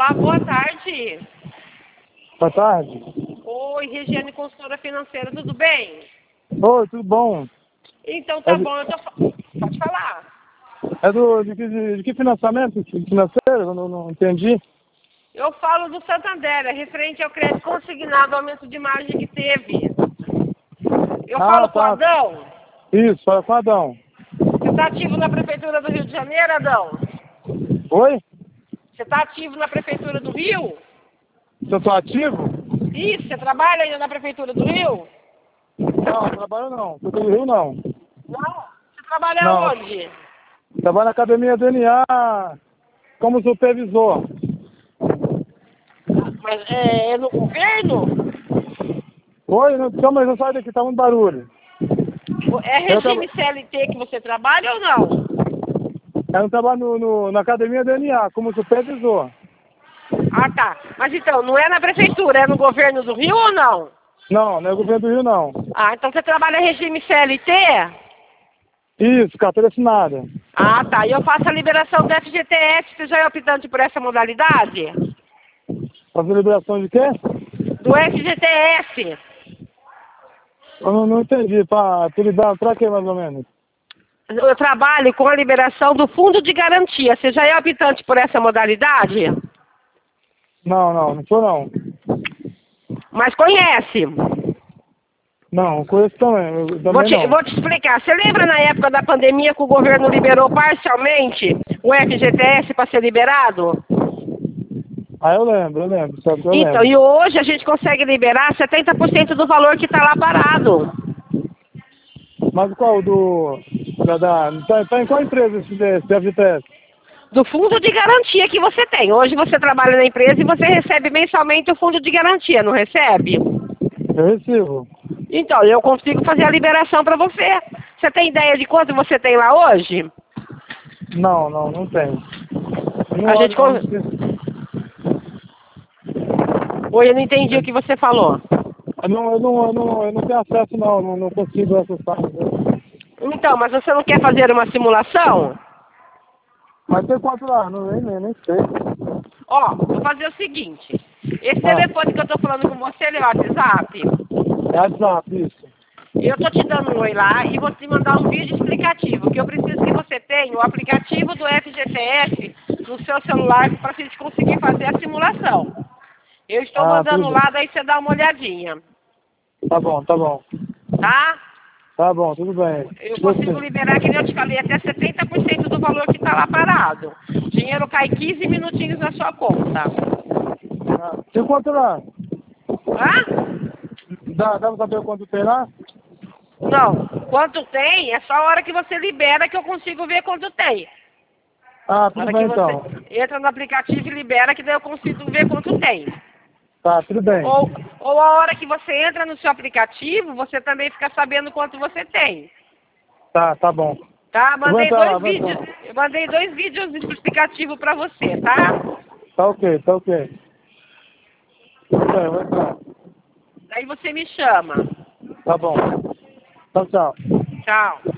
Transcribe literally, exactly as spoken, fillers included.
Olá, boa tarde. Boa tarde. Oi, Regiane, consultora financeira, tudo bem? Oi, tudo bom? Então tá É, bom, eu tô... fa- Pode falar. é do, de, que, de, de que financiamento financeiro? Eu não, não entendi. Eu falo do Santander, é referente ao crédito consignado, o aumento de margem que teve. Eu Ah, falo com o tá. Adão. Isso, fala com o Adão. Você está ativo na Prefeitura do Rio de Janeiro, Adão? Oi? Você está ativo na Prefeitura do Rio? Se eu sou ativo? Isso, você trabalha ainda na Prefeitura do Rio? Não, não trabalho não. Sou do Rio, não. Não. Você trabalha Não. onde? Trabalho na Academia D N A como supervisor. Mas é, é no governo? Oi? Não, calma aí, eu saio daqui, tá muito barulho. É Eu, traba, regime C L T que você trabalha ou não? eu trabalho no, no, na Academia D N A como supervisor. Ah, tá. Mas então, não é na prefeitura, é no governo do Rio ou não? Não, não é governo do Rio, não. Ah, então você trabalha regime C L T? Isso, carteira assinada. Ah, tá. E eu faço a liberação do F G T S, você já é optante por essa modalidade? Fazer liberação de quê? Do F G T S. Eu não, não entendi. Pra, pra, pra quê, mais ou menos? Eu trabalho com a liberação do fundo de garantia. Você já é optante por essa modalidade? Não, não, não sou não. Mas conhece? Não, conheço também, eu, Vou também te, não. vou te explicar. Você lembra na época da pandemia que o governo liberou parcialmente o F G T S para ser liberado? Ah, eu lembro, eu lembro, sabe que eu Então, lembro. e hoje a gente consegue liberar setenta por cento do valor que está lá parado. Mas qual do... Da, da, tá, tá em qual empresa esse, esse F G T S? Do fundo de garantia que você tem. Hoje você trabalha na empresa e você recebe mensalmente o fundo de garantia, não recebe? Eu recebo. Então, eu consigo fazer a liberação para você. Você tem ideia de quanto você tem lá hoje? Não, não, não tenho. Eu não A olho, gente... eu con- não sei. Oi, eu não entendi o que você falou. Eu não, eu não, eu não, eu não tenho acesso não, não, não consigo acessar. Então, mas você não quer fazer uma simulação? Mas tem quanto lá? Não, nem, nem, nem sei. Ó, vou fazer o seguinte. Esse Ah, telefone que eu tô falando com você, ele é o WhatsApp. é WhatsApp, isso. Eu tô te dando um oi lá e vou te mandar um vídeo explicativo, que eu preciso que você tenha o aplicativo do F G T S no seu celular para a gente conseguir fazer a simulação. Eu estou Ah, tudo mandando bem. lá, daí você dá uma olhadinha, Tá bom, tá bom. tá? Tá bom, tudo bem. Eu consigo Gostei. liberar, que nem eu te falei, até setenta por cento do valor que está lá parado. O dinheiro cai quinze minutinhos na sua conta. Ah, tem quanto lá? Hã? Dá, dá pra saber quanto tem lá? Não. Quanto tem, é só a hora que você libera que eu consigo ver quanto tem. Ah, Na tudo hora bem que então. você entra no aplicativo e libera, que daí eu consigo ver quanto tem. Tá, tudo bem. Ou, ou a hora que você entra no seu aplicativo, você também fica sabendo quanto você tem. Tá, tá bom. Tá? Eu vou Mandei entrar lá, dois vou vídeos. entrar. Eu mandei dois vídeos explicativos pra você, tá? Tá ok, tá ok. Tudo bem, eu vou entrar. Daí você me chama. Tá bom. Tchau, tchau. Tchau.